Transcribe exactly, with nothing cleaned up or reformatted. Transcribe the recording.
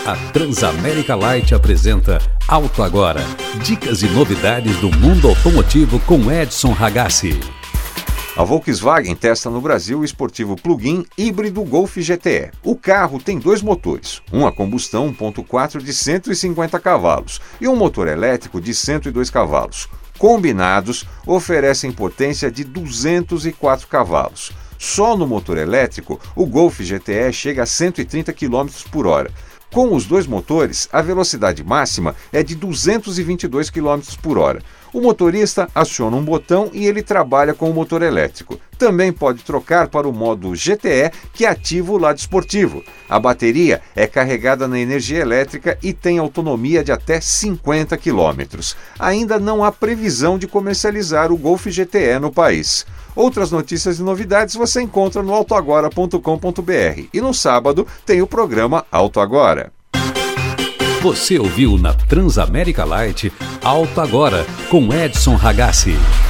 A Transamérica Light apresenta Auto Agora. Dicas e novidades do mundo automotivo com Edson Ragazzi. A Volkswagen testa no Brasil o esportivo plug-in híbrido Golf G T E. O carro tem dois motores, um a combustão um ponto quatro de cento e cinquenta cavalos e um motor elétrico de cento e dois cavalos. Combinados, oferecem potência de duzentos e quatro cavalos. Só no motor elétrico, o Golf G T E chega a cento e trinta quilômetros por hora. Com os dois motores, a velocidade máxima é de duzentos e vinte e dois quilômetros por hora. O motorista aciona um botão e ele trabalha com o motor elétrico. Também pode trocar para o modo G T E, que ativa o lado esportivo. A bateria é carregada na energia elétrica e tem autonomia de até cinquenta quilômetros. Ainda não há previsão de comercializar o Golf G T E no país. Outras notícias e novidades você encontra no auto agora ponto com ponto b r e no sábado tem o programa Auto Agora. Você ouviu na Transamérica Light Auto Agora com Edson Ragazzi.